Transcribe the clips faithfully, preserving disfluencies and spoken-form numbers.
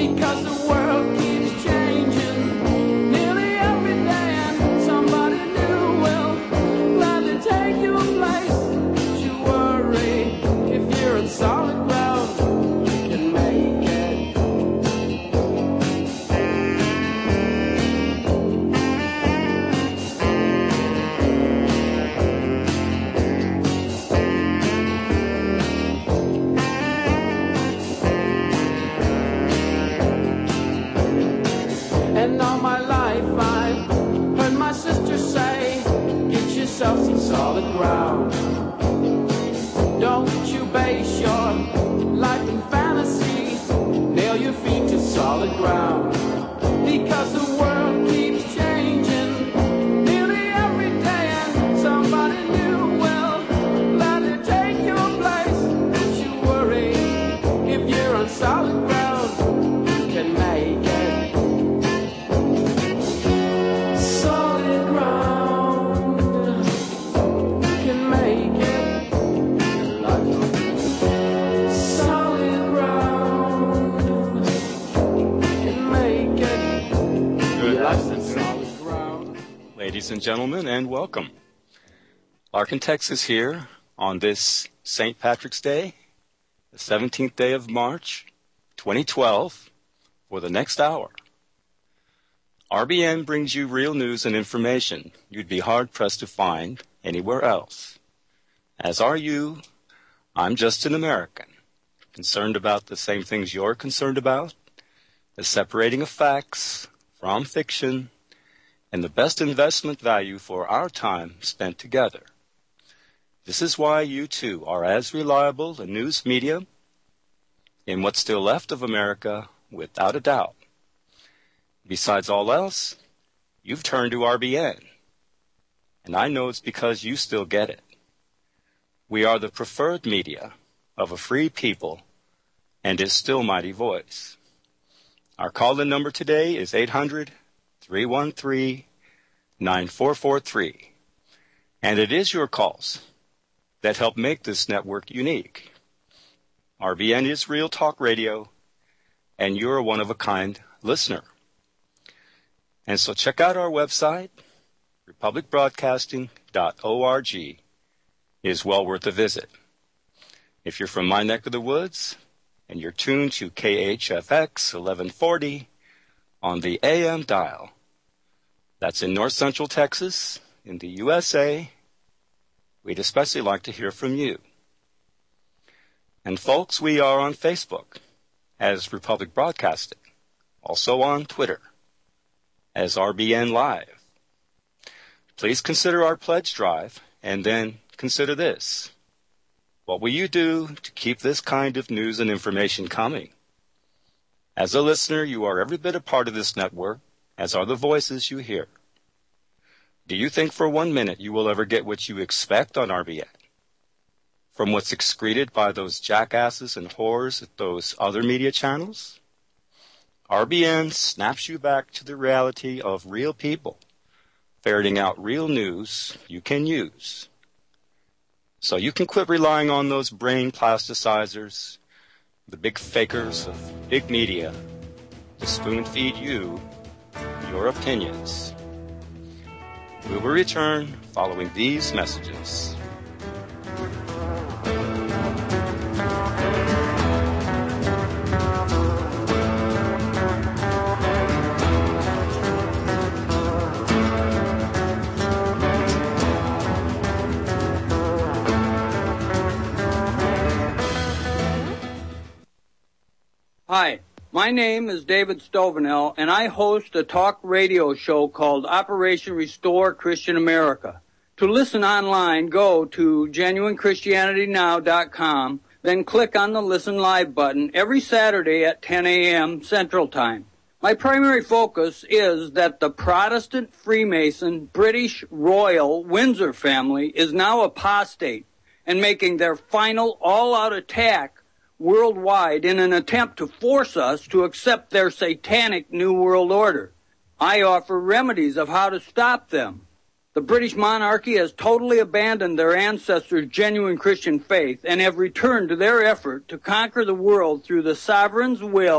because the world keeps changing nearly every day, and somebody new will gladly take your place. Don't you worry, if you're in solid ground, you can make it. And all my life I've heard my sister say, get yourself some solid ground. Don't you base your life in fantasy, nail your feet to solid ground. Because the world keeps changing nearly every day, and somebody new will gladly take your place. Don't you worry, if you're on solid ground, you can make it. Solid ground, you can make it. Solid ground, you can make it. Good Life's in solid ground. Ladies and gentlemen, and welcome. Larkin, Texas here on this Saint Patrick's Day, the seventeenth day of March, twenty twelve, for the next hour. R B N brings you real news and information you'd be hard-pressed to find anywhere else. As are you, I'm just an American, concerned about the same things you're concerned about, the separating of facts from fiction, and the best investment value for our time spent together. This is why you too are as reliable a news media in what's still left of America, without a doubt. Besides all else, you've turned to R B N, and I know it's because you still get it. We are the preferred media of a free people and its still mighty voice. Our call-in number today is eight hundred, three one three, nine four four three, and it is your calls that help make this network unique. R B N is Real Talk Radio, and you're a one-of-a-kind listener. And so check out our website, republic broadcasting dot org. Is well worth a visit. If you're from my neck of the woods and you're tuned to K H F X eleven forty on the A M dial, that's in North Central Texas in the U S A, we'd especially like to hear from you. And folks, we are on Facebook as Republic Broadcasting, also on Twitter as R B N Live. Please consider our pledge drive, and then consider this. What will you do to keep this kind of news and information coming? As a listener, you are every bit a part of this network, as are the voices you hear. Do you think for one minute you will ever get what you expect on R B N? From what's excreted by those jackasses and whores at those other media channels? R B N snaps you back to the reality of real people, ferreting out real news you can use. So you can quit relying on those brain plasticizers, the big fakers of big media, to spoon-feed you your opinions. We will return following these messages. Hi, my name is David Stovenell, and I host a talk radio show called Operation Restore Christian America. To listen online, go to genuine christianity now dot com, then click on the Listen Live button every Saturday at ten a.m. Central Time. My primary focus is that the Protestant Freemason British Royal Windsor family is now apostate and making their final all-out attack worldwide in an attempt to force us to accept their satanic New World Order. I offer remedies of how to stop them. The British monarchy has totally abandoned their ancestors' genuine Christian faith and have returned to their effort to conquer the world through the sovereign's will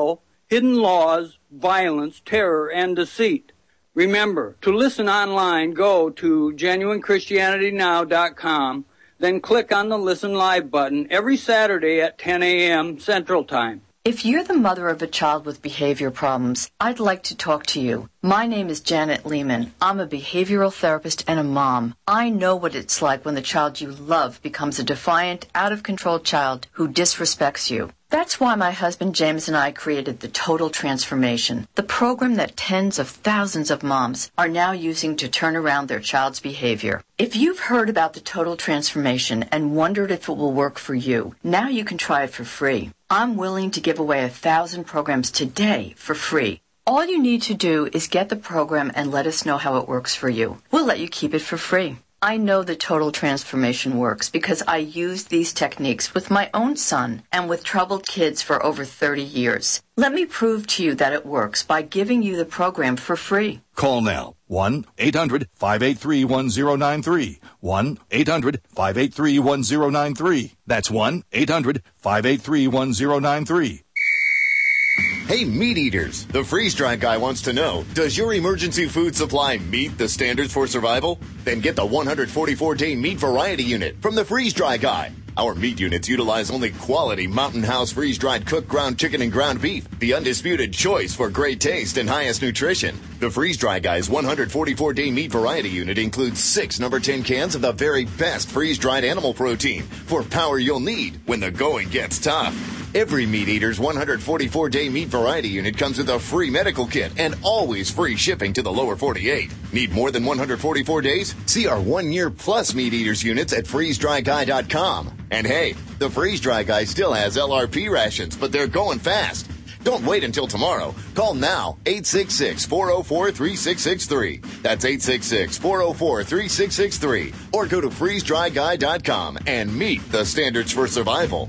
hidden laws, violence, terror, and deceit. Remember, to listen online, go to genuine christianity now dot com, then click on the Listen Live button every Saturday at ten a.m. Central Time. If you're the mother of a child with behavior problems, I'd like to talk to you. My name is Janet Lehman. I'm a behavioral therapist and a mom. I know what it's like when the child you love becomes a defiant, out-of-control child who disrespects you. That's why my husband James and I created the Total Transformation, the program that tens of thousands of moms are now using to turn around their child's behavior. If you've heard about the Total Transformation and wondered if it will work for you, now you can try it for free. I'm willing to give away a thousand programs today for free. All you need to do is get the program and let us know how it works for you. We'll let you keep it for free. I know the Total Transformation works because I used these techniques with my own son and with troubled kids for over thirty years. Let me prove to you that it works by giving you the program for free. Call now. one eight hundred five eight three one zero nine three. one eight hundred five eight three one zero nine three. That's one eight hundred five eight three one zero nine three. Hey, meat eaters, the freeze-dried guy wants to know, does your emergency food supply meet the standards for survival? Then get the one hundred forty-four day meat variety unit from the freeze-dry guy. Our meat units utilize only quality Mountain House freeze-dried cooked ground chicken and ground beef, the undisputed choice for great taste and highest nutrition. The freeze-dry guy's one hundred forty-four day meat variety unit includes six number ten cans of the very best freeze-dried animal protein for power you'll need when the going gets tough. Every Meat Eater's one hundred forty-four day meat variety unit comes with a free medical kit and always free shipping to the lower forty-eight. Need more than one hundred forty-four days? See our one-year plus Meat Eaters units at freeze dry guy dot com. And hey, the Freeze Dry Guy still has L R P rations, but they're going fast. Don't wait until tomorrow. Call now, eight six six, four oh four, three six six three. That's eight six six, four oh four, three six six three. Or go to freeze dry guy dot com and meet the standards for survival.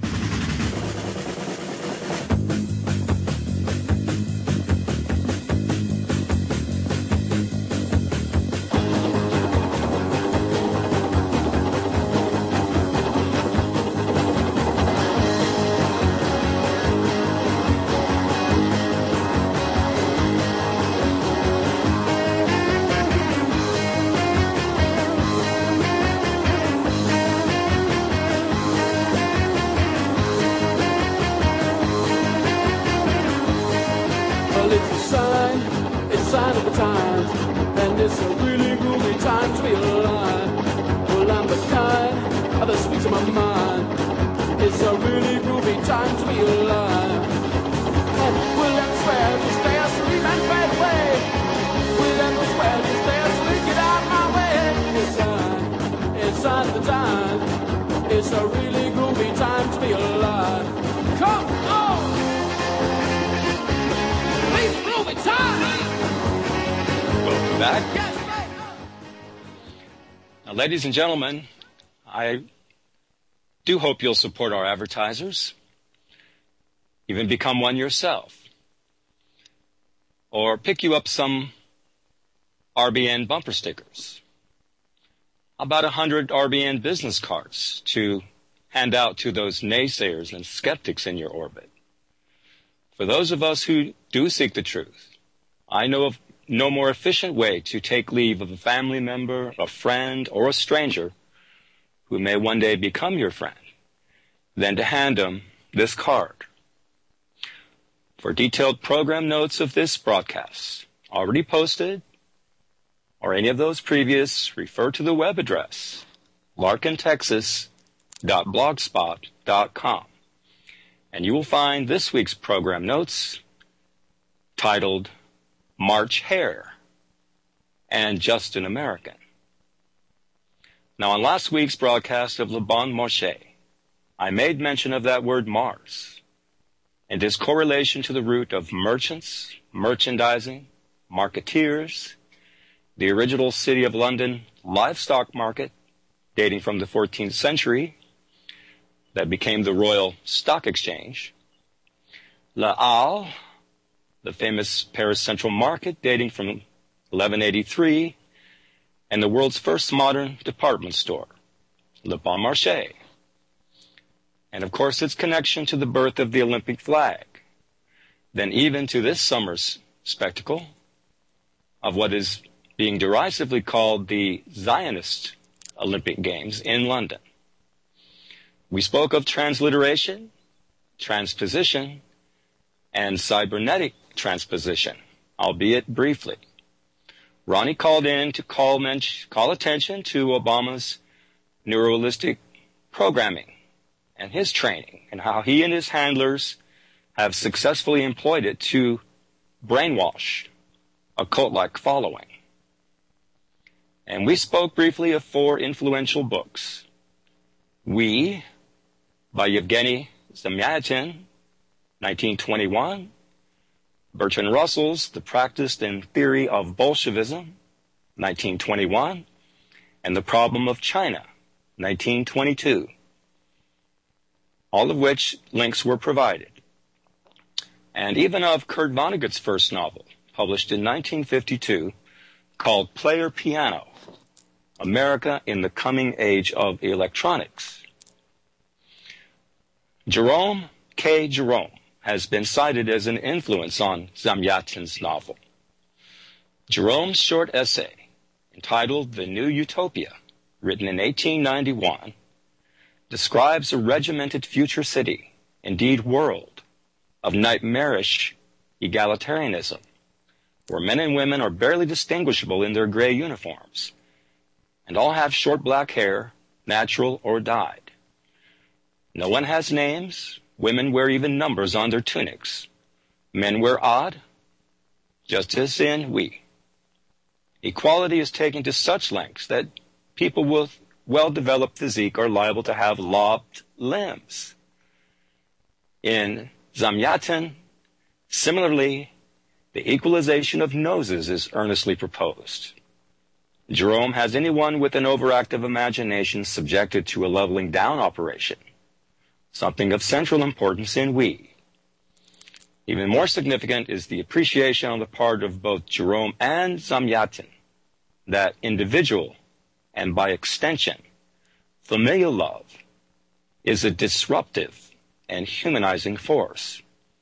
Ladies and gentlemen, I do hope you'll support our advertisers, even become one yourself, or pick you up some R B N bumper stickers, about a hundred R B N business cards to hand out to those naysayers and skeptics in your orbit. For those of us who do seek the truth, I know of no more efficient way to take leave of a family member, a friend, or a stranger who may one day become your friend than to hand them this card. For detailed program notes of this broadcast, already posted, or any of those previous, refer to the web address, larkin texas dot blogspot dot com, and you will find this week's program notes titled March Hare and Just an American. Now, on last week's broadcast of Le Bon Marché, I made mention of that word Mars and its correlation to the root of merchants, merchandising, marketeers, the original City of London livestock market dating from the fourteenth century that became the Royal Stock Exchange, La Halle, the famous Paris Central Market dating from eleven eighty-three, and the world's first modern department store, Le Bon Marché. And of course its connection to the birth of the Olympic flag, than even to this summer's spectacle of what is being derisively called the Zionist Olympic Games in London. We spoke of transliteration, transposition, and cybernetic transposition, albeit briefly. Ronnie called in to call, men- call attention to Obama's neuralistic programming and his training and how he and his handlers have successfully employed it to brainwash a cult-like following. And we spoke briefly of four influential books. We, by Yevgeny Zamyatin, nineteen twenty-one, Bertrand Russell's The Practice and Theory of Bolshevism, nineteen twenty-one, and The Problem of China, nineteen twenty-two, all of which links were provided. And even of Kurt Vonnegut's first novel, published in nineteen fifty-two, called Player Piano, America in the Coming Age of Electronics. Jerome K. Jerome has been cited as an influence on Zamyatin's novel. Jerome's short essay, entitled The New Utopia, written in eighteen ninety-one, describes a regimented future city, indeed world, of nightmarish egalitarianism, where men and women are barely distinguishable in their gray uniforms, and all have short black hair, natural or dyed. No one has names. Women wear even numbers on their tunics. Men wear odd, just as in we. Equality is taken to such lengths that people with well-developed physique are liable to have lopped limbs. In Zamyatin, similarly, the equalization of noses is earnestly proposed. Jerome has anyone with an overactive imagination subjected to a leveling down operation, something of central importance in we. Even more significant is the appreciation on the part of both Jerome and Zamyatin that individual, and by extension, familial love, is a disruptive and humanizing force.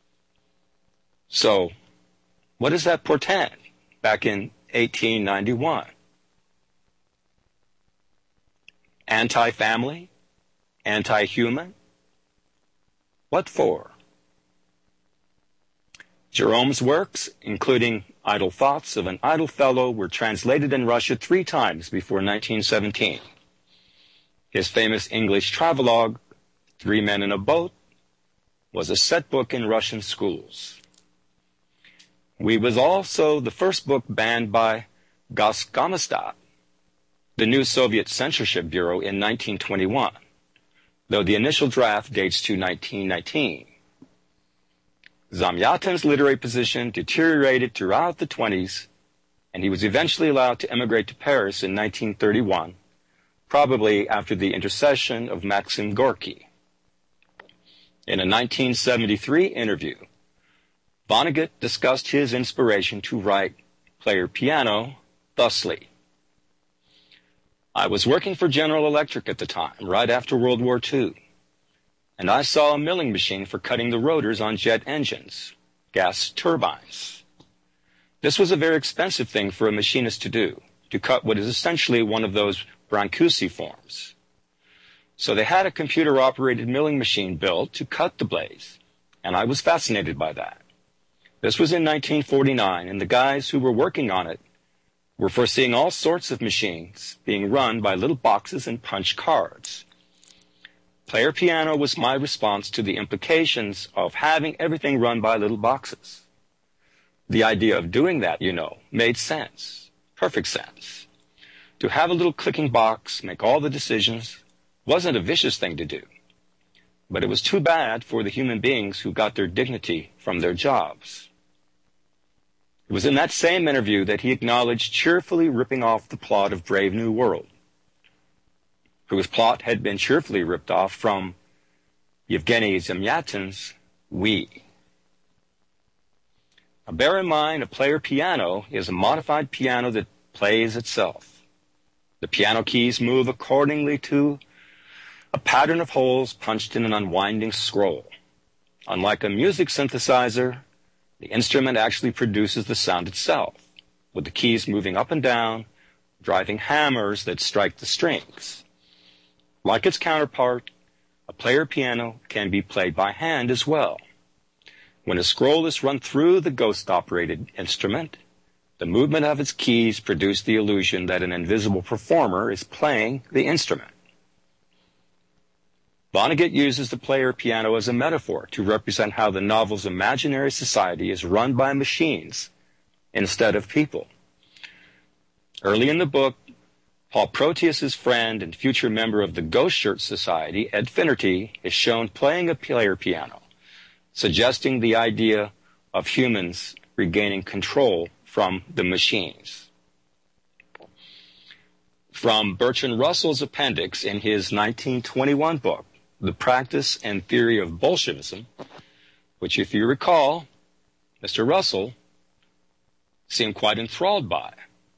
So, what does that portend back in eighteen ninety-one? Anti-family? Anti-human? What for? Jerome's works, including Idle Thoughts of an Idle Fellow, were translated in Russia three times before nineteen seventeen. His famous English travelogue, Three Men in a Boat, was a set book in Russian schools. We was also the first book banned by Goskomistat, the new Soviet censorship bureau, in nineteen twenty-one, though the initial draft dates to nineteen nineteen. Zamyatin's literary position deteriorated throughout the twenties, and he was eventually allowed to emigrate to Paris in nineteen thirty-one, probably after the intercession of Maxim Gorky. In a nineteen seventy-three interview, Vonnegut discussed his inspiration to write Player Piano thusly: I was working for General Electric at the time, right after World War Two, and I saw a milling machine for cutting the rotors on jet engines, gas turbines. This was a very expensive thing for a machinist to do, to cut what is essentially one of those Brancusi forms. So they had a computer-operated milling machine built to cut the blades, and I was fascinated by that. This was in nineteen forty-nine, and the guys who were working on it were foreseeing all sorts of machines being run by little boxes and punch cards. Player Piano was my response to the implications of having everything run by little boxes. The idea of doing that, you know, made sense, perfect sense. To have a little clicking box make all the decisions wasn't a vicious thing to do, but it was too bad for the human beings who got their dignity from their jobs. It was in that same interview that he acknowledged cheerfully ripping off the plot of Brave New World, whose plot had been cheerfully ripped off from Yevgeny Zamyatin's We. Now bear in mind, a player piano is a modified piano that plays itself. The piano keys move accordingly to a pattern of holes punched in an unwinding scroll. Unlike a music synthesizer, The instrument actually produces the sound itself, with the keys moving up and down, driving hammers that strike the strings. Like its counterpart, a player piano can be played by hand as well. When a scroll is run through the ghost-operated instrument, the movement of its keys produce the illusion that an invisible performer is playing the instrument. Vonnegut uses the player piano as a metaphor to represent how the novel's imaginary society is run by machines instead of people. Early in the book, Paul Proteus's friend and future member of the Ghost Shirt Society, Ed Finnerty, is shown playing a player piano, suggesting the idea of humans regaining control from the machines. From Bertrand Russell's appendix in his nineteen twenty-one book, The Practice and Theory of Bolshevism, which, if you recall, Mister Russell seemed quite enthralled by,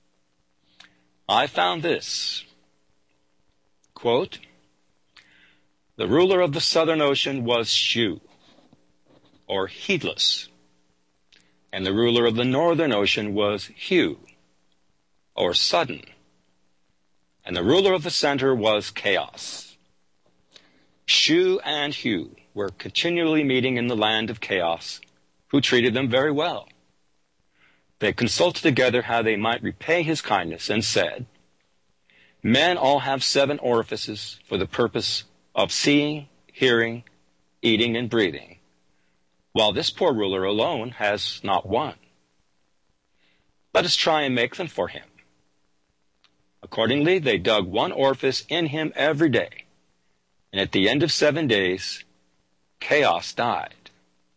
I found this, quote, "The ruler of the Southern Ocean was Shu, or heedless, and the ruler of the Northern Ocean was Hu, or sudden, and the ruler of the center was chaos. Shu and Hu were continually meeting in the land of chaos, who treated them very well. They consulted together how they might repay his kindness and said, 'Men all have seven orifices for the purpose of seeing, hearing, eating, and breathing, while this poor ruler alone has not one. Let us try and make them for him.' Accordingly, they dug one orifice in him every day, and at the end of seven days, chaos died."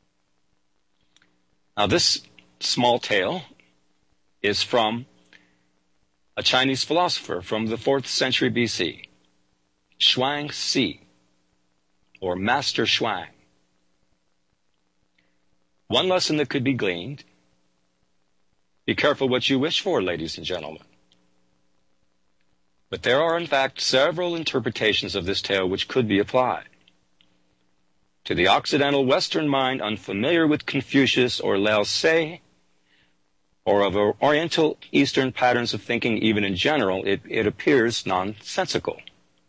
Now, this small tale is from a Chinese philosopher from the fourth century B C, Shuang Si, or Master Shuang. One lesson that could be gleaned: be careful what you wish for, ladies and gentlemen. But there are, in fact, several interpretations of this tale which could be applied. To the Occidental Western mind unfamiliar with Confucius or Lao Tse, or of Oriental Eastern patterns of thinking even in general, it, it appears nonsensical.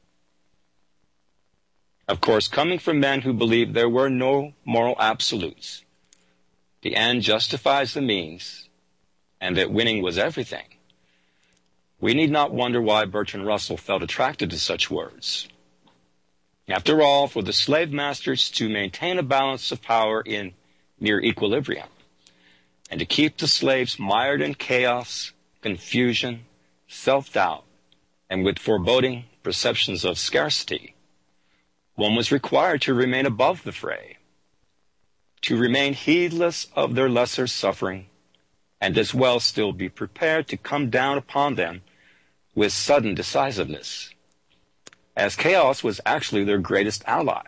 Of course, coming from men who believed there were no moral absolutes, the end justifies the means, and that winning was everything, we need not wonder why Bertrand Russell felt attracted to such words. After all, for the slave masters to maintain a balance of power in near equilibrium, and to keep the slaves mired in chaos, confusion, self-doubt, and with foreboding perceptions of scarcity, one was required to remain above the fray, to remain heedless of their lesser suffering, and as well still be prepared to come down upon them with sudden decisiveness, as chaos was actually their greatest ally.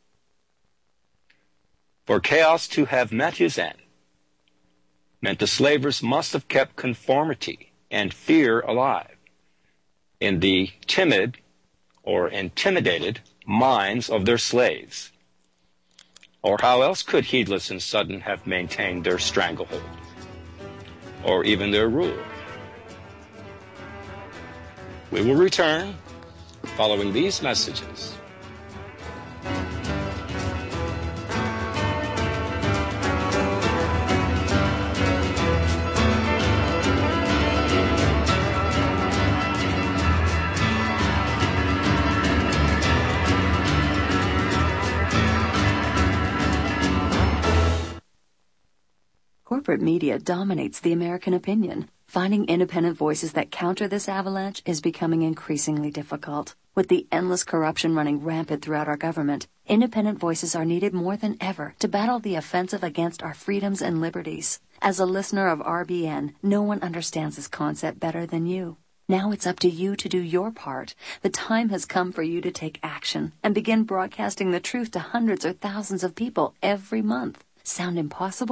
For chaos to have met his end meant the slavers must have kept conformity and fear alive in the timid or intimidated minds of their slaves. Or how else could heedless and sudden have maintained their stranglehold, or even their rule? We will return following these messages. Corporate media dominates the American opinion. Finding independent voices that counter this avalanche is becoming increasingly difficult. With the endless corruption running rampant throughout our government, independent voices are needed more than ever to battle the offensive against our freedoms and liberties. As a listener of R B N, no one understands this concept better than you. Now it's up to you to do your part. The time has come for you to take action and begin broadcasting the truth to hundreds or thousands of people every month. Sound impossible?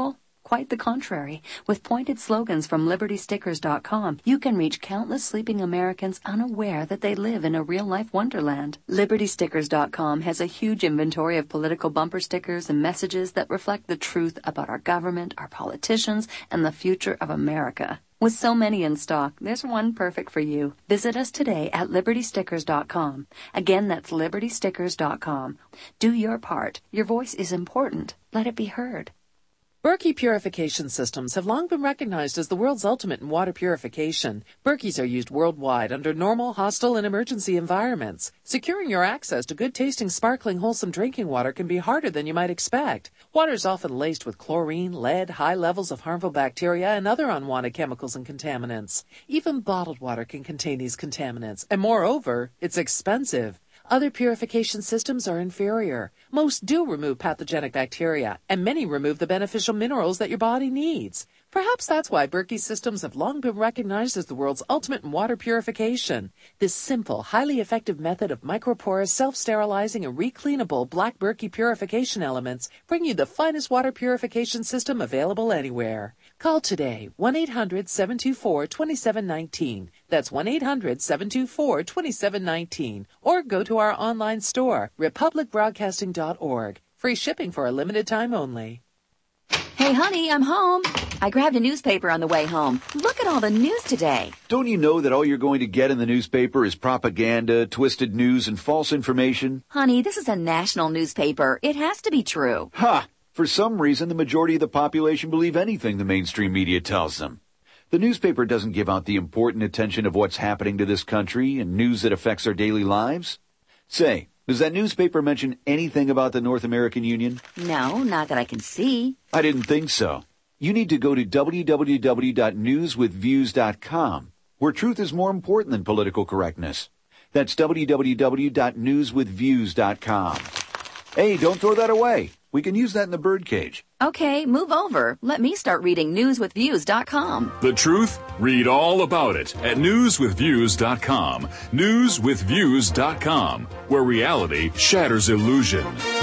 Quite the contrary. With pointed slogans from Liberty Stickers dot com, you can reach countless sleeping Americans unaware that they live in a real-life wonderland. Liberty Stickers dot com has a huge inventory of political bumper stickers and messages that reflect the truth about our government, our politicians, and the future of America. With so many in stock, there's one perfect for you. Visit us today at Liberty Stickers dot com. Again, that's Liberty Stickers dot com. Do your part. Your voice is important. Let it be heard. Berkey purification systems have long been recognized as the world's ultimate in water purification. Berkeys are used worldwide under normal, hostile, and emergency environments. Securing your access to good-tasting, sparkling, wholesome drinking water can be harder than you might expect. Water is often laced with chlorine, lead, high levels of harmful bacteria, and other unwanted chemicals and contaminants. Even bottled water can contain these contaminants, and moreover, it's expensive. Other purification systems are inferior. Most do remove pathogenic bacteria, and many remove the beneficial minerals that your body needs. Perhaps that's why Berkey systems have long been recognized as the world's ultimate in water purification. This simple, highly effective method of microporous, self-sterilizing, and recleanable black Berkey purification elements bring you the finest water purification system available anywhere. Call today, one eight hundred seven two four two seven one nine. That's one eight hundred seven two four two seven one nine. Or go to our online store, republic broadcasting dot org. Free shipping for a limited time only. Hey, honey, I'm home. I grabbed a newspaper on the way home. Look at all the news today. Don't you know that all you're going to get in the newspaper is propaganda, twisted news, and false information? Honey, this is a national newspaper. It has to be true. Ha! For some reason, the majority of the population believe anything the mainstream media tells them. The newspaper doesn't give out the important attention of what's happening to this country and news that affects our daily lives. Say, does that newspaper mention anything about the North American Union? No, not that I can see. I didn't think so. You need to go to w w w dot news with views dot com, where truth is more important than political correctness. That's w w w dot news with views dot com. Hey, don't throw that away. We can use that in the birdcage. Okay, move over. Let me start reading news with views dot com. The truth? Read all about it at news with views dot com. news with views dot com, where reality shatters illusion.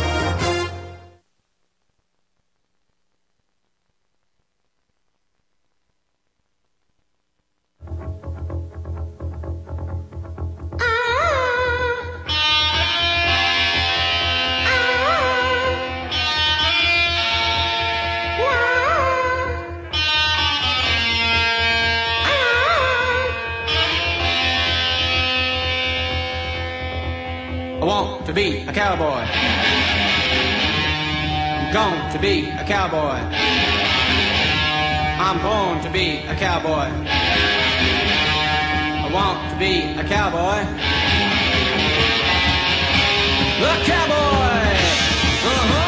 I want to be a cowboy. I'm going to be a cowboy. I'm born to be a cowboy. I want to be a cowboy. A cowboy! Uh-huh!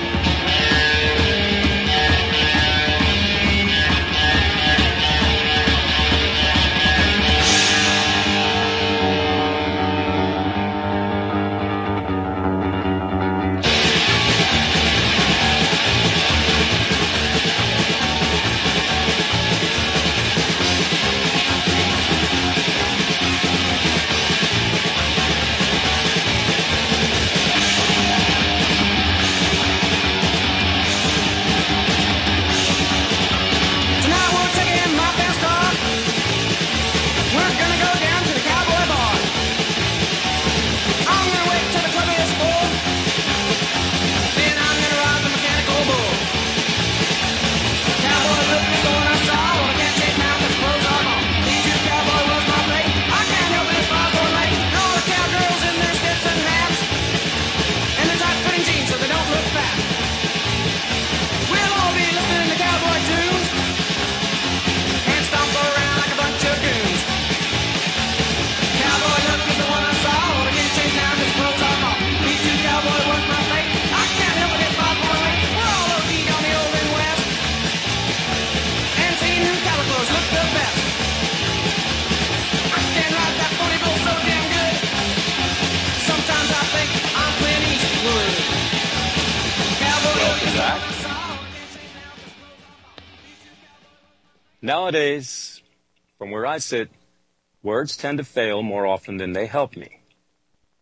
Nowadays, from where I sit, words tend to fail more often than they help me.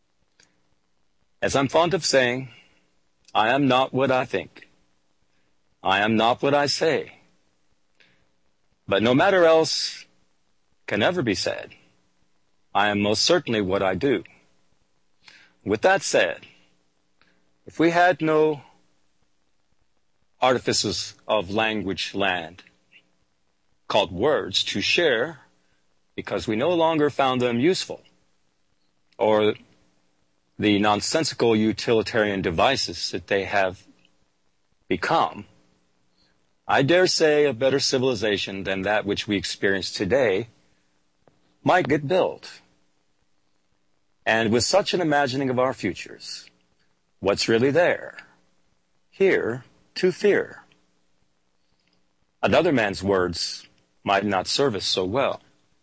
As I'm fond of saying, I am not what I think. I am not what I say. But no matter else can ever be said, I am most certainly what I do. With that said, if we had no artifices of language land called words to share because we no longer found them useful, or the nonsensical utilitarian devices that they have become, I dare say a better civilization than that which we experience today might get built. And with such an imagining of our futures, what's really there? Here to fear. Another man's words might not serve us so well.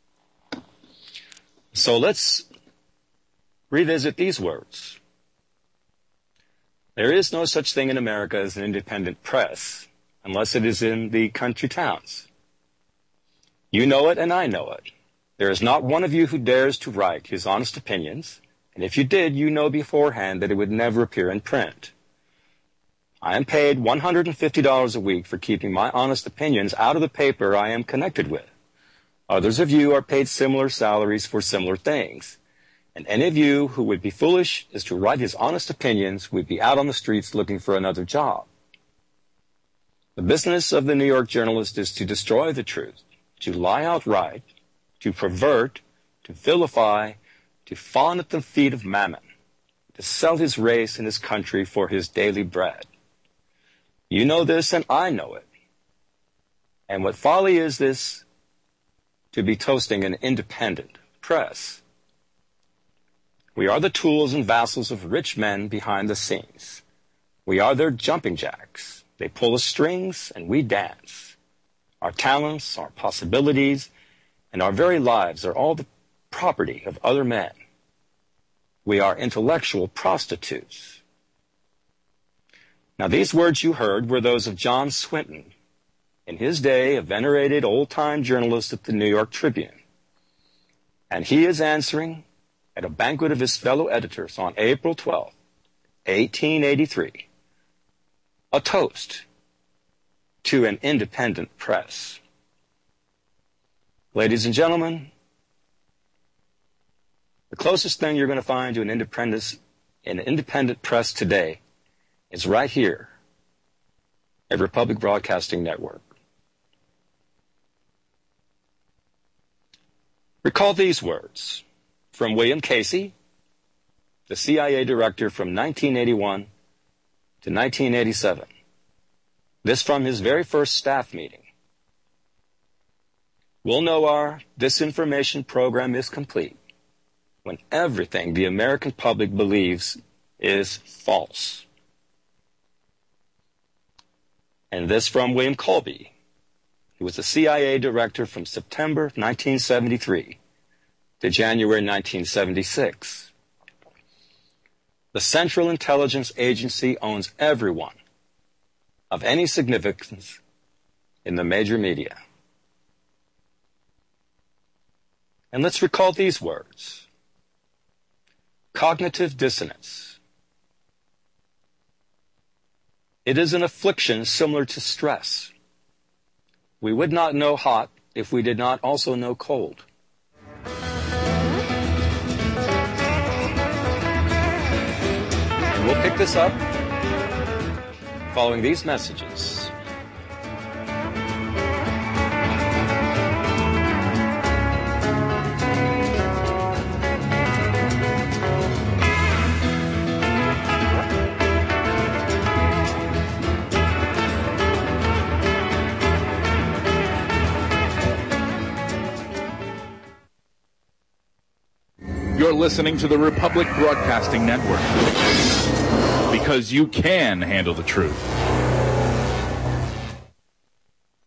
So let's revisit these words. There is no such thing in America as an independent press, unless it is in the country towns. You know it and I know it. There is not one of you who dares to write his honest opinions, and if you did, you know beforehand that it would never appear in print. I am paid one hundred fifty dollars a week for keeping my honest opinions out of the paper I am connected with. Others of you are paid similar salaries for similar things. And any of you who would be foolish as to write his honest opinions would be out on the streets looking for another job. The business of the New York journalist is to destroy the truth, to lie outright, to pervert, to vilify, to fawn at the feet of Mammon, to sell his race and his country for his daily bread. You know this and I know it. And what folly is this to be toasting an independent press? We are the tools and vassals of rich men behind the scenes. We are their jumping jacks. They pull the strings and we dance. Our talents, our possibilities, and our very lives are all the property of other men. We are intellectual prostitutes. Now these words you heard were those of John Swinton, in his day a venerated old-time journalist at the New York Tribune. And he is answering at a banquet of his fellow editors on April twelfth, eighteen eighty-three, a toast to an independent press. Ladies and gentlemen, the closest thing you're going to find to an independent, an independent press today is right here at Republic Broadcasting Network. Recall these words from William Casey, the C I A director from nineteen eighty-one to nineteen eighty-seven. This from his very first staff meeting. We'll know our disinformation program is complete when everything the American public believes is false. And this from William Colby, who was the C I A director from September nineteen seventy-three to January nineteen seventy-six. The Central Intelligence Agency owns everyone of any significance in the major media. And let's recall these words. Cognitive dissonance. It is an affliction similar to stress. We would not know hot if we did not also know cold. And we'll pick this up following these messages. You're listening to the Republic Broadcasting Network, because you can handle the truth. Heart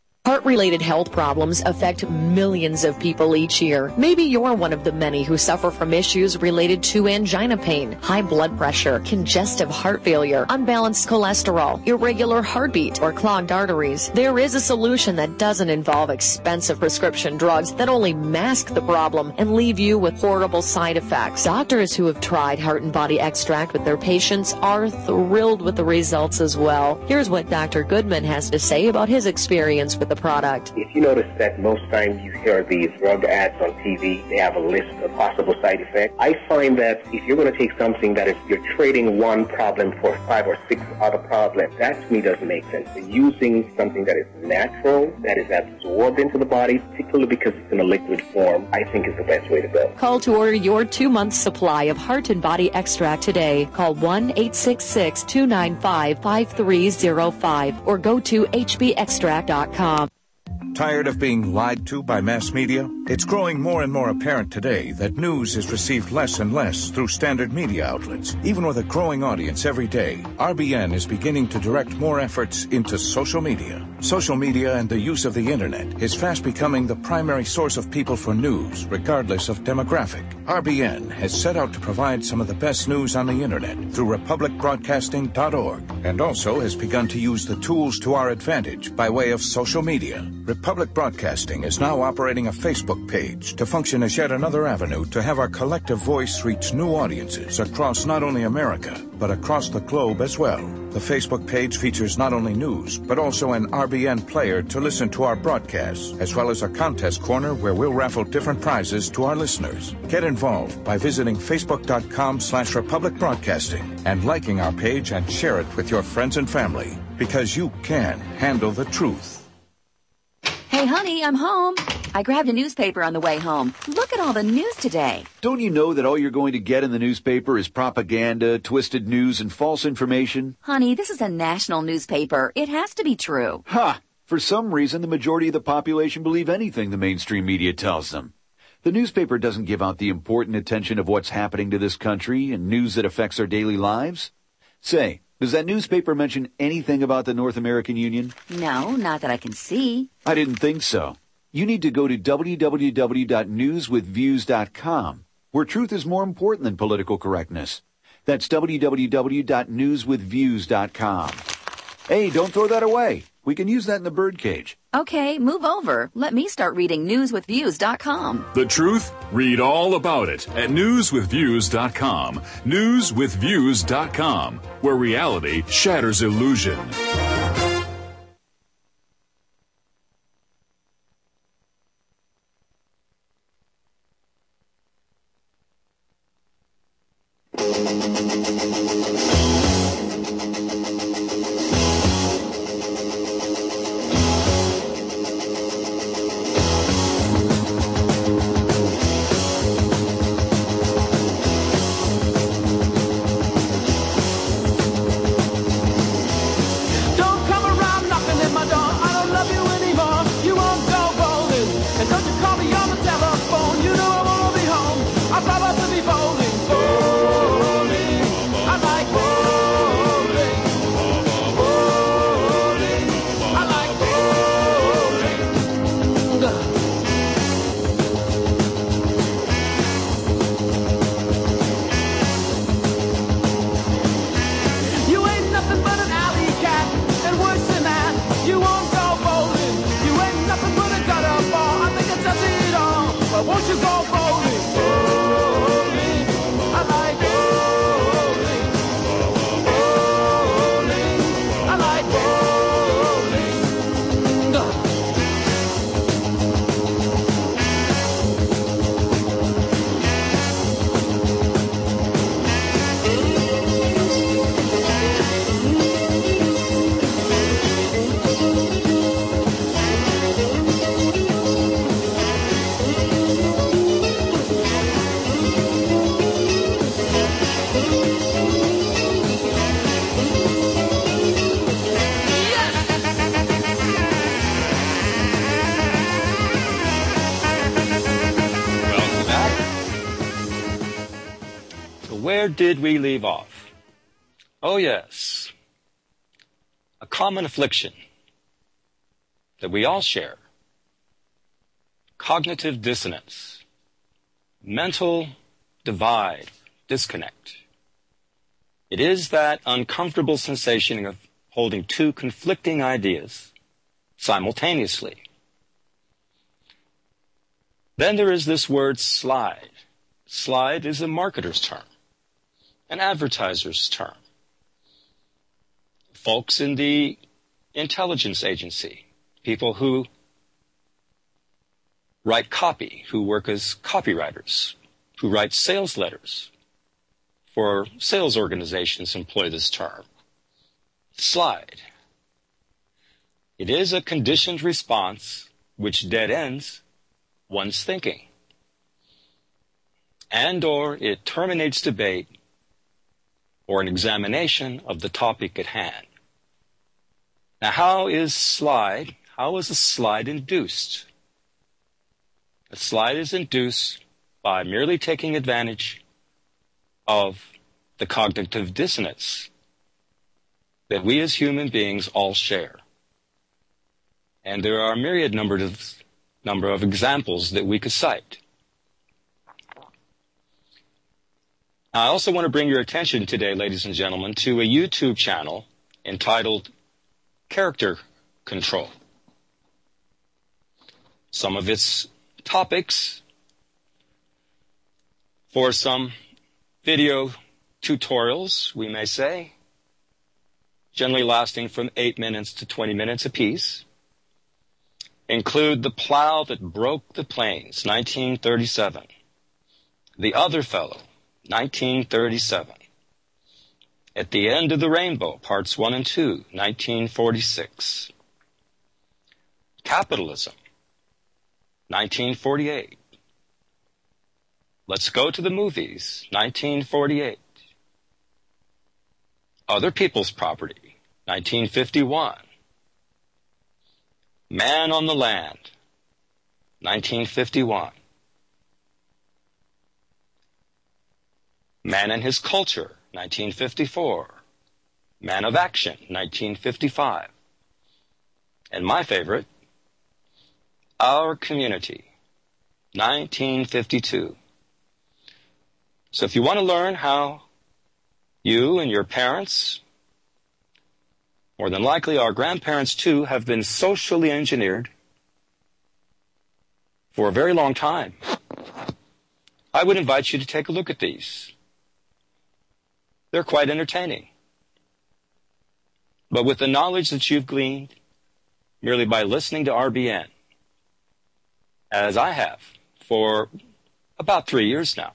Heart-related health problems affect millions of people each year. Maybe you're one of the many who suffer from issues related to angina pain, high blood pressure, congestive heart failure, unbalanced cholesterol, irregular heartbeat, or clogged arteries. There is a solution that doesn't involve expensive prescription drugs that only mask the problem and leave you with horrible side effects. Doctors who have tried Heart and Body Extract with their patients are thrilled with the results as well. Here's what Doctor Goodman has to say about his experience with the product. If you notice that most times you hear these drug ads on T V, they have a list of possible side effects. I find that if you're going to take something that is, you're trading one problem for five or six other problems, that to me doesn't make sense. So using something that is natural, that is absorbed into the body, particularly because it's in a liquid form, I think is the best way to go. Call to order your two-month supply of Heart and Body Extract today. Call one eight six six, two nine five, five three zero five or go to H B extract dot com. Tired of being lied to by mass media? It's growing more and more apparent today that news is received less and less through standard media outlets. Even with a growing audience every day, R B N is beginning to direct more efforts into social media. Social media and the use of the internet is fast becoming the primary source of people for news, regardless of demographic. R B N has set out to provide some of the best news on the internet through republic broadcasting dot org and also has begun to use the tools to our advantage by way of social media. Republic Broadcasting is now operating a Facebook page to function as yet another avenue to have our collective voice reach new audiences across not only America, but across the globe as well. The Facebook page features not only news, but also an R B N player to listen to our broadcasts, as well as a contest corner where we'll raffle different prizes to our listeners. Get involved by visiting facebook.com slash Republic Broadcasting and liking our page and share it with your friends and family, because you can handle the truth. Hey, honey, I'm home. I grabbed a newspaper on the way home. Look at all the news today. Don't you know that all you're going to get in the newspaper is propaganda, twisted news, and false information? Honey, this is a national newspaper. It has to be true. Ha! For some reason, the majority of the population believe anything the mainstream media tells them. The newspaper doesn't give out the important attention of what's happening to this country and news that affects our daily lives. Say, does that newspaper mention anything about the North American Union? No, not that I can see. I didn't think so. You need to go to w w w dot news with views dot com, where truth is more important than political correctness. That's w w w dot news with views dot com. Hey, don't throw that away. We can use that in the birdcage. Okay, move over. Let me start reading news with views dot com. The truth? Read all about it at news with views dot com. news with views dot com, where reality shatters illusion. Where did we leave off? Oh, yes. A common affliction that we all share cognitive dissonance, mental divide, disconnect. It is that uncomfortable sensation of holding two conflicting ideas simultaneously. Then there is this word slide. Slide is a marketer's term, an advertiser's term. Folks in the intelligence agency, people who write copy, who work as copywriters, who write sales letters for sales organizations employ this term. Slide. It is a conditioned response which dead ends one's thinking, and or it terminates debate or an examination of the topic at hand. Now, how is slide, how is a slide induced? A slide is induced by merely taking advantage of the cognitive dissonance that we as human beings all share. And there are a myriad number of, number of examples that we could cite. Now, I also want to bring your attention today, ladies and gentlemen, to a YouTube channel entitled Character Control. Some of its topics for some video tutorials, we may say, generally lasting from eight minutes to twenty minutes apiece, include The Plow That Broke the Plains, nineteen thirty-seven. The Other Fellow, nineteen thirty-seven. At the End of the Rainbow, Parts one and two, nineteen forty-six. Capitalism, nineteen forty-eight. Let's Go to the Movies, nineteen forty-eight. Other People's Property, nineteen fifty-one. Man on the Land, nineteen fifty-one. Man and His Culture, nineteen fifty-four. Man of Action, nineteen fifty-five. And my favorite, Our Community, nineteen fifty-two. So if you want to learn how you and your parents, more than likely our grandparents too, have been socially engineered for a very long time, I would invite you to take a look at these. They're quite entertaining. But with the knowledge that you've gleaned merely by listening to R B N, as I have for about three years now,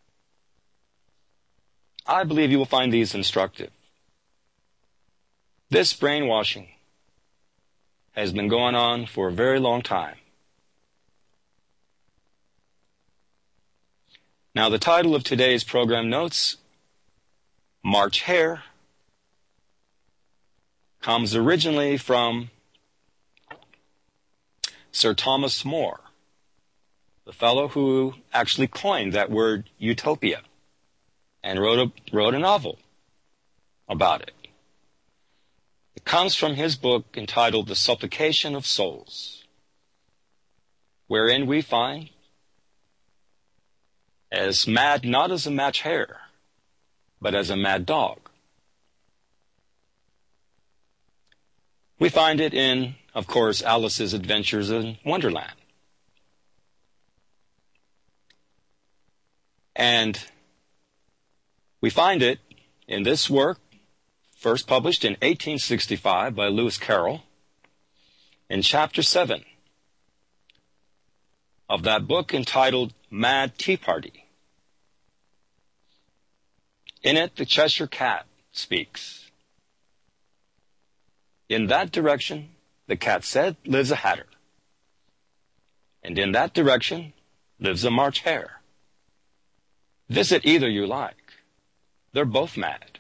I believe you will find these instructive. This brainwashing has been going on for a very long time. Now, the title of today's program notes, March Hare, comes originally from Sir Thomas More, the fellow who actually coined that word utopia and wrote a, wrote a novel about it. It comes from his book entitled The Supplication of Souls, wherein we find as mad not as a match hare, but as a mad dog. We find it in, of course, Alice's Adventures in Wonderland. And we find it in this work, first published in eighteen sixty-five by Lewis Carroll, in chapter seven of that book entitled Mad Tea Party. In it, the Cheshire Cat speaks. In that direction, the cat said, lives a hatter. And in that direction lives a March Hare. Visit either you like. They're both mad.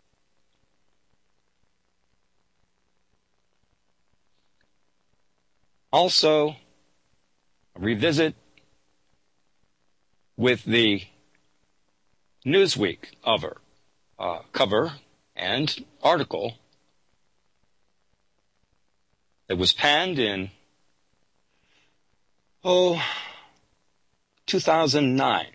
Also, revisit with the Newsweek cover, uh, cover and article that was panned in, oh, two thousand nine,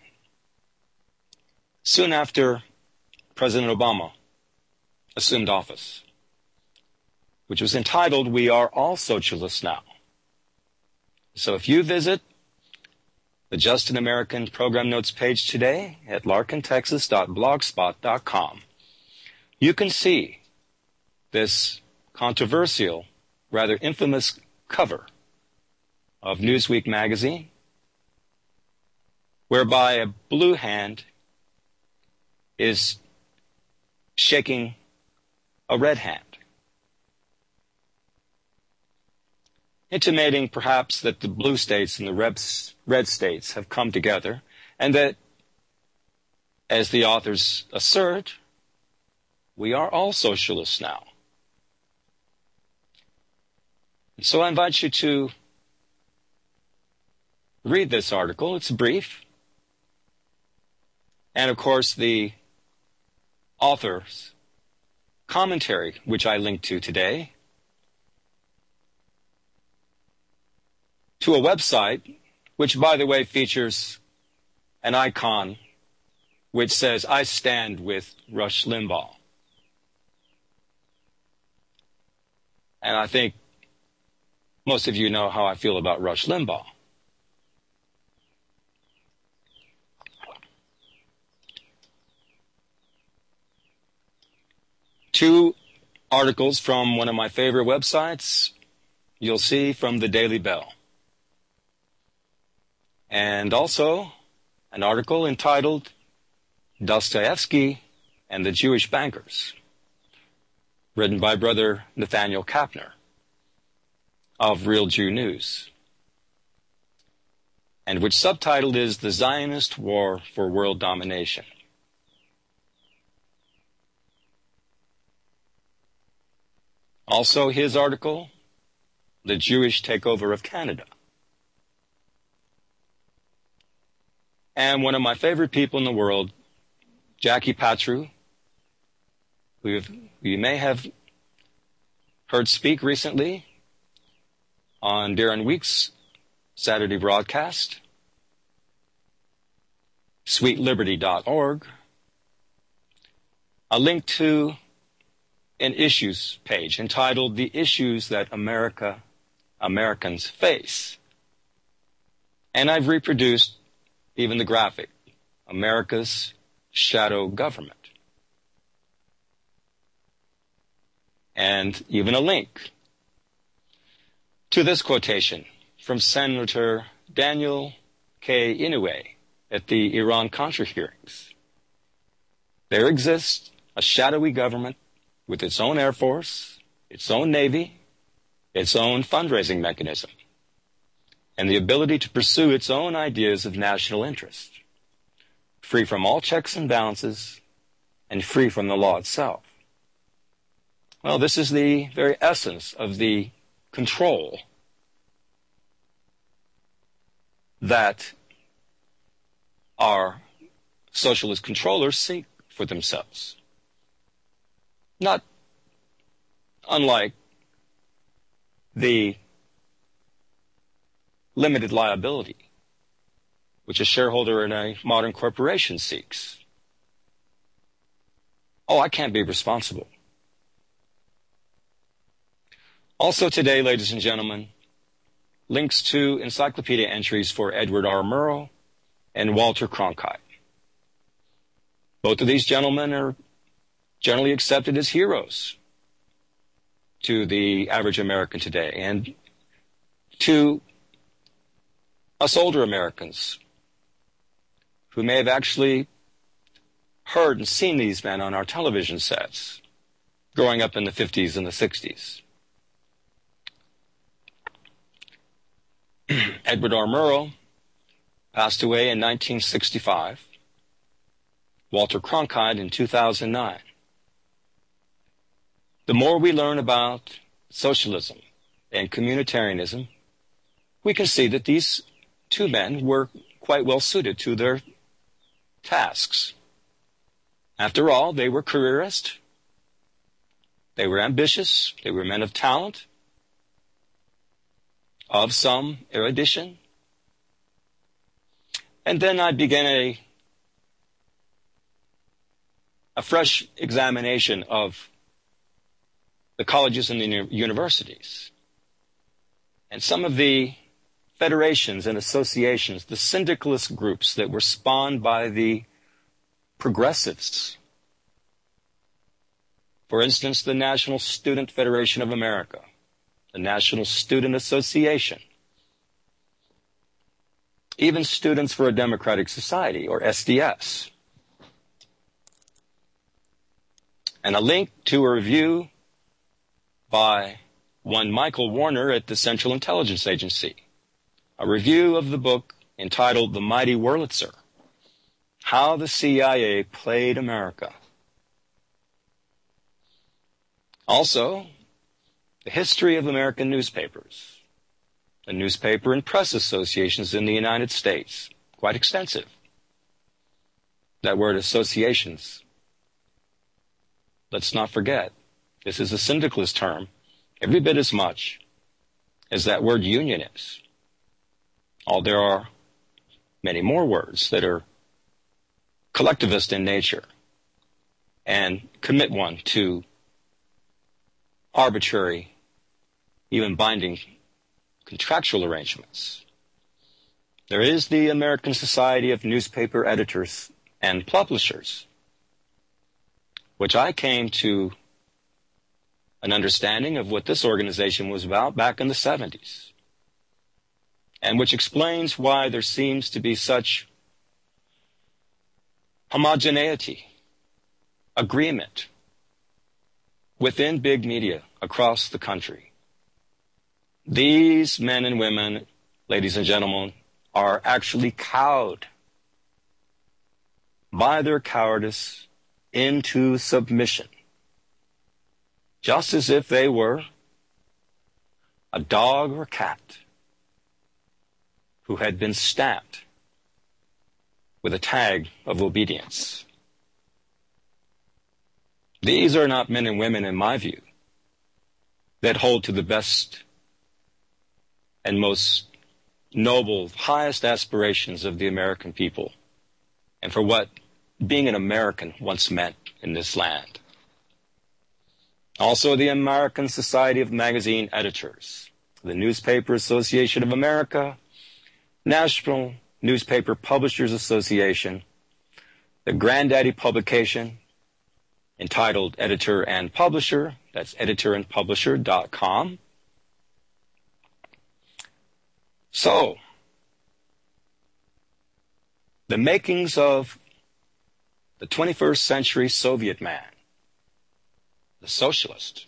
soon after President Obama assumed office, which was entitled, "We Are All Socialists Now." So if you visit the Just an American program notes page today at larkin texas dot blogspot dot com, you can see this controversial, rather infamous cover of Newsweek magazine, whereby a blue hand is shaking a red hand, intimating perhaps that the blue states and the red states have come together, and that, as the authors assert, we are all socialists now. And so I invite you to read this article. It's brief. And of course, the author's commentary, which I linked to today, to a website, which, by the way, features an icon which says, "I stand with Rush Limbaugh." And I think most of you know how I feel about Rush Limbaugh. Two articles from one of my favorite websites you'll see from the Daily Bell. And also an article entitled Dostoevsky and the Jewish Bankers, written by Brother Nathaniel Kapner of Real Jew News, and which subtitled is The Zionist War for World Domination. Also his article, The Jewish Takeover of Canada. And one of my favorite people in the world, Jackie Patru, who you may have heard speak recently on Darren Week's Saturday broadcast, sweet liberty dot org, a link to an issues page entitled The Issues That America, Americans Face. And I've reproduced even the graphic, America's Shadow Government. And even a link to this quotation from Senator Daniel K. Inouye at the Iran-Contra hearings. There exists a shadowy government with its own Air Force, its own Navy, its own fundraising mechanism, and the ability to pursue its own ideas of national interest, free from all checks and balances, and free from the law itself. Well, this is the very essence of the control that our socialist controllers seek for themselves. Not unlike the limited liability which a shareholder in a modern corporation seeks. Oh, I can't be responsible. Also today, ladies and gentlemen, links to encyclopedia entries for Edward R. Murrow and Walter Cronkite. Both of these gentlemen are generally accepted as heroes to the average American today, and to us older Americans who may have actually heard and seen these men on our television sets growing up in the fifties and the sixties. Edward R. Murrow passed away in nineteen sixty-five. Walter Cronkite in two thousand nine. The more we learn about socialism and communitarianism, we can see that these two men were quite well suited to their tasks. After all, they were careerists, they were ambitious, they were men of talent, of some erudition, And then I began a, a fresh examination of the colleges and the uni- universities. And some of the federations and associations, the syndicalist groups that were spawned by the progressives. For instance, the National Student Federation of America, the National Student Association, even Students for a Democratic Society, or S D S. And a link to a review by one Michael Warner at the Central Intelligence Agency, a review of the book entitled The Mighty Wurlitzer, How the C I A Played America. Also, the history of American newspapers, the newspaper and press associations in the United States, quite extensive. That word associations, let's not forget, this is a syndicalist term, every bit as much as that word union is. All there are many more words that are collectivist in nature and commit one to arbitrary, even binding contractual arrangements. There is the American Society of Newspaper Editors and Publishers, which I came to an understanding of what this organization was about back in the seventies, and which explains why there seems to be such homogeneity, agreement within big media across the country. These men and women, ladies and gentlemen, are actually cowed by their cowardice into submission, just as if they were a dog or cat who had been stamped with a tag of obedience. These are not men and women, in my view, that hold to the best and most noble, highest aspirations of the American people and for what being an American once meant in this land. Also, the American Society of Magazine Editors, the Newspaper Association of America, National Newspaper Publishers Association, the Granddaddy publication entitled Editor and Publisher, that's editor and publisher dot com. So, the makings of the twenty-first century Soviet man, the socialist.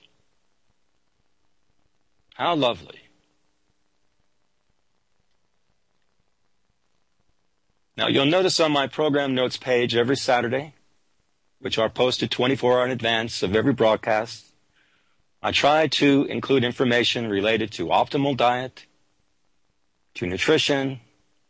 How lovely. Now, you'll notice on my program notes page every Saturday, which are posted twenty-four hours in advance of every broadcast, I try to include information related to optimal diet, to nutrition.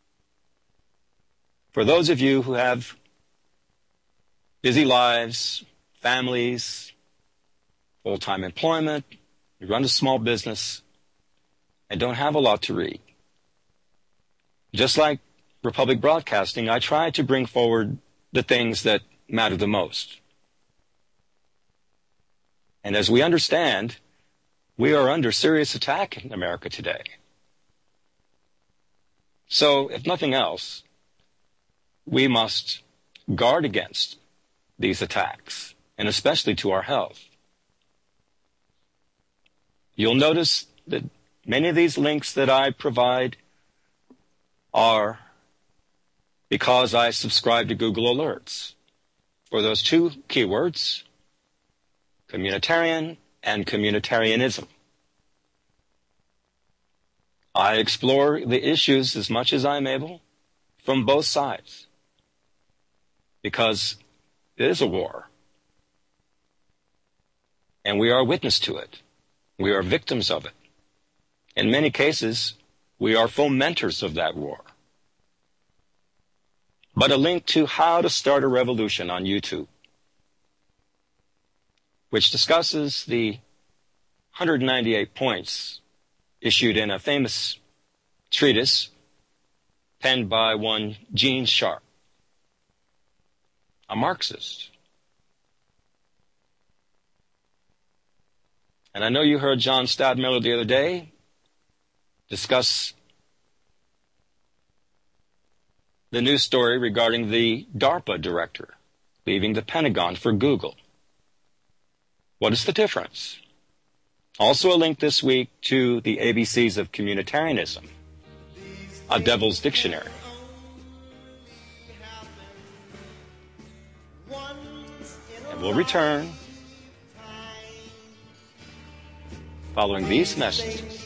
For those of you who have busy lives, families, full-time employment, you run a small business, and don't have a lot to read. Just like Republic Broadcasting, I try to bring forward the things that matter the most. And as we understand, we are under serious attack in America today. So, if nothing else, we must guard against these attacks, and especially to our health. You'll notice that many of these links that I provide are because I subscribe to Google Alerts for those two keywords, communitarian and communitarianism. I explore the issues as much as I'm able from both sides, because it is a war, and we are witness to it. We are victims of it. In many cases, we are fomenters of that war. But a link to How to Start a Revolution on YouTube, which discusses the one hundred ninety-eight points issued in a famous treatise penned by one Gene Sharp, a Marxist. And I know you heard John Stadmiller the other day discuss the news story regarding the DARPA director leaving the Pentagon for Google. What is the difference? Also a link this week to the A B Cs of Communitarianism, a devil's dictionary. And we'll return following these messages.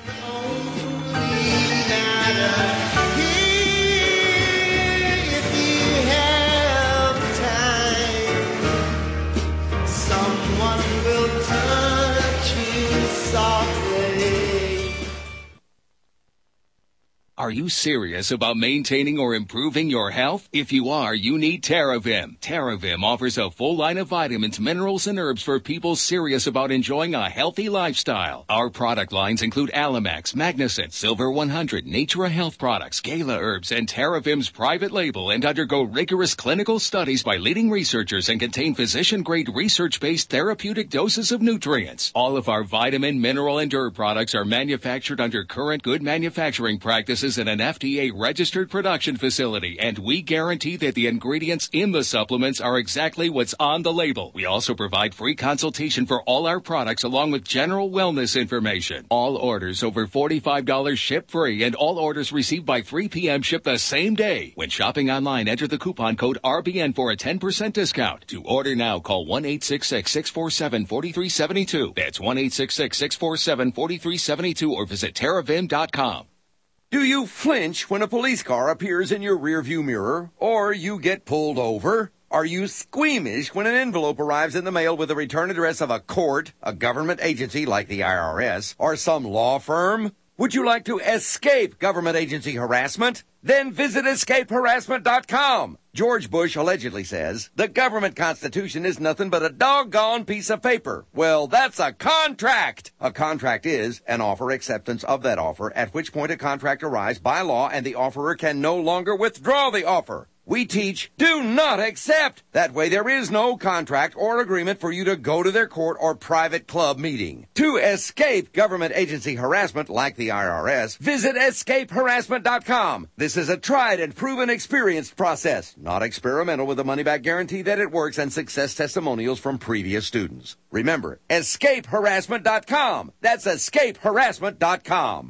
Are you serious about maintaining or improving your health? If you are, you need TerraVim. TerraVim offers a full line of vitamins, minerals, and herbs for people serious about enjoying a healthy lifestyle. Our product lines include Alamax, Magnicent, Silver one hundred, Natura Health Products, Gala Herbs, and TerraVim's private label, and undergo rigorous clinical studies by leading researchers and contain physician-grade research-based therapeutic doses of nutrients. All of our vitamin, mineral, and herb products are manufactured under current good manufacturing practices in an F D A-registered production facility, and we guarantee that the ingredients in the supplements are exactly what's on the label. We also provide free consultation for all our products along with general wellness information. All orders over forty-five dollars ship free, and all orders received by three p.m. ship the same day. When shopping online, enter the coupon code R B N for a ten percent discount. To order now, call one eight six six, six four seven, four three seven two. That's one eight six six, six four seven, four three seven two, or visit terravim dot com. Do you flinch when a police car appears in your rearview mirror, or you get pulled over? Are you squeamish when an envelope arrives in the mail with the return address of a court, a government agency like the I R S, or some law firm? Would you like to escape government agency harassment? Then visit escape harassment dot com. George Bush allegedly says, the government constitution is nothing but a doggone piece of paper. Well, that's a contract. A contract is an offer acceptance of that offer, at which point a contract arrives by law and the offerer can no longer withdraw the offer. We teach, do not accept. That way there is no contract or agreement for you to go to their court or private club meeting. To escape government agency harassment like the I R S, visit escape harassment dot com. This is a tried and proven experienced process, not experimental, with a money-back guarantee that it works and success testimonials from previous students. Remember, escape harassment dot com. That's escape harassment dot com.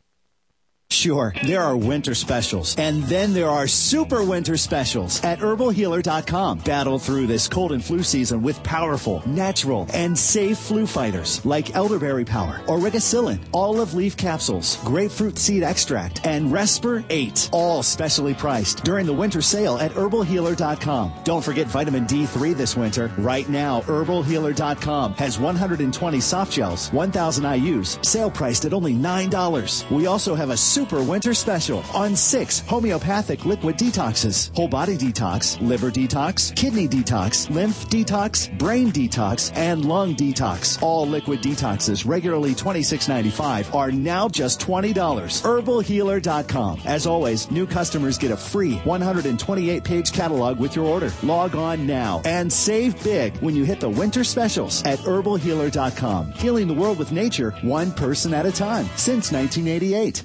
Sure, there are winter specials, and then there are super winter specials at herbal healer dot com. Battle through this cold and flu season with powerful, natural, and safe flu fighters like elderberry power, origicillin, olive leaf capsules, grapefruit seed extract, and Respir eight, all specially priced during the winter sale at herbal healer dot com. Don't forget vitamin D three this winter. Right now, herbal healer dot com has one hundred twenty soft gels, one thousand I U's, sale priced at only nine dollars. We also have a super winter special on six homeopathic liquid detoxes: whole body detox, liver detox, kidney detox, lymph detox, brain detox, and lung detox. All liquid detoxes, regularly twenty-six ninety-five, are now just twenty dollars. herbal healer dot com. As always, new customers get a free one hundred twenty-eight page catalog with your order. Log on now and save big when you hit the winter specials at herbal healer dot com. Healing the world with nature, one person at a time, since nineteen eighty-eight.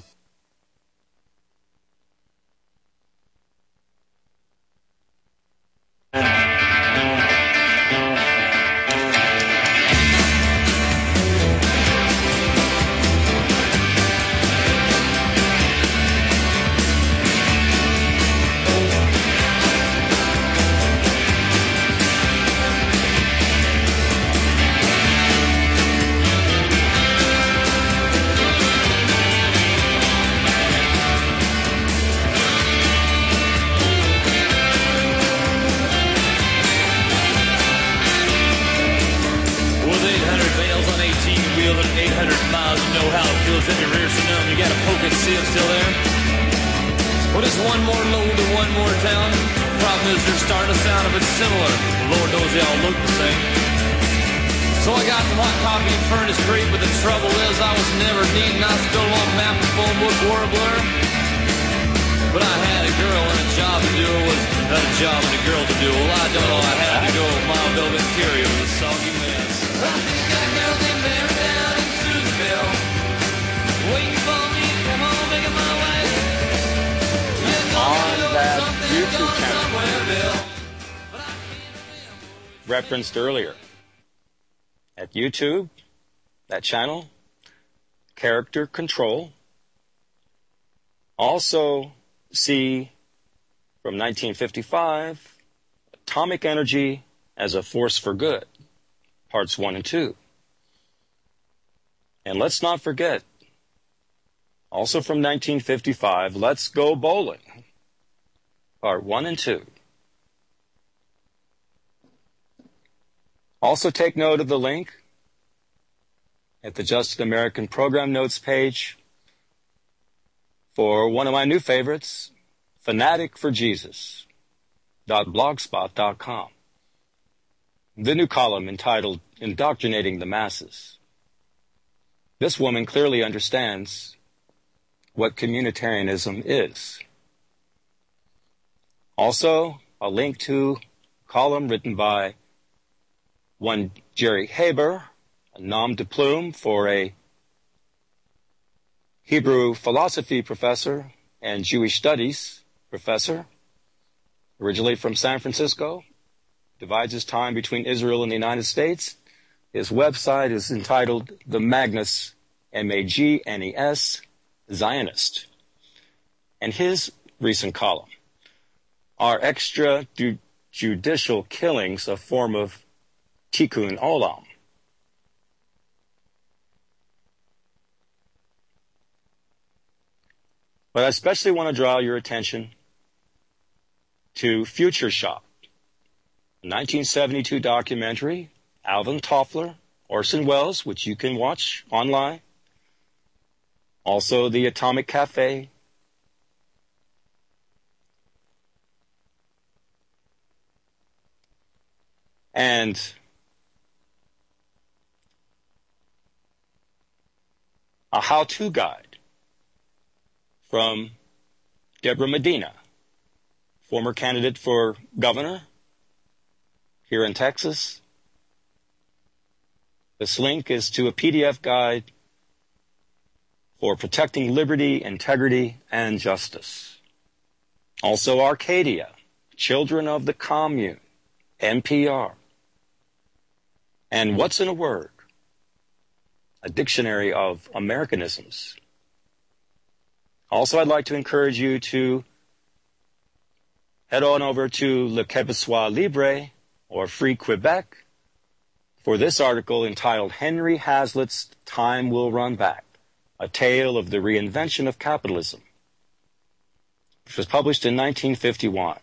But I had a girl and a job to do was a job and a girl to do. Well, I don't know, I had to go. My bill of material was a soggy mess. I think I girl named Mary down in Susanville, waiting for me to come home, making my way. On that YouTube channel referenced earlier. At YouTube, that channel, Character Control. Also see from nineteen fifty-five, Atomic Energy as a Force for Good, parts one and two. And let's not forget, also from nineteen fifty-five, Let's Go Bowling, part one and two. Also take note of the link at the Just an American Program Notes page for one of my new favorites, fanatic for jesus dot blogspot dot com. The new column entitled Indoctrinating the Masses. This woman clearly understands what communitarianism is. Also, a link to a column written by one Jerry Haber, a nom de plume for a Hebrew philosophy professor and Jewish studies professor, originally from San Francisco, divides his time between Israel and the United States. His website is entitled The Magnus, M A G N E S, Zionist. And his recent column, Are Extrajudicial Killings a Form of Tikkun Olam? But I especially want to draw your attention to Future Shock, a nineteen seventy-two documentary, Alvin Toffler, Orson Welles, which you can watch online. Also, The Atomic Cafe. And a how-to guide from Deborah Medina, former candidate for governor here in Texas. This link is to a P D F guide for protecting liberty, integrity, and justice. Also, Arcadia, Children of the Commune, N P R. And What's in a Word? A dictionary of Americanisms. Also, I'd like to encourage you to head on over to Le Québécois Libre, or Free Quebec, for this article entitled Henry Hazlitt's Time Will Run Back, a tale of the reinvention of capitalism, which was published in nineteen fifty-one.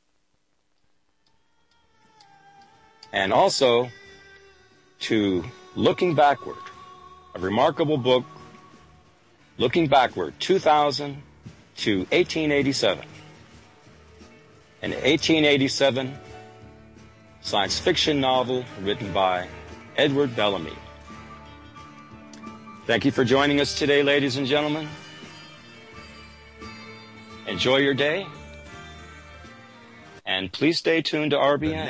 And also to Looking Backward, a remarkable book, Looking Backward, two thousand to eighteen eighty-seven. An eighteen eighty-seven science fiction novel written by Edward Bellamy. Thank you for joining us today, ladies and gentlemen. Enjoy your day. And please stay tuned to R B N.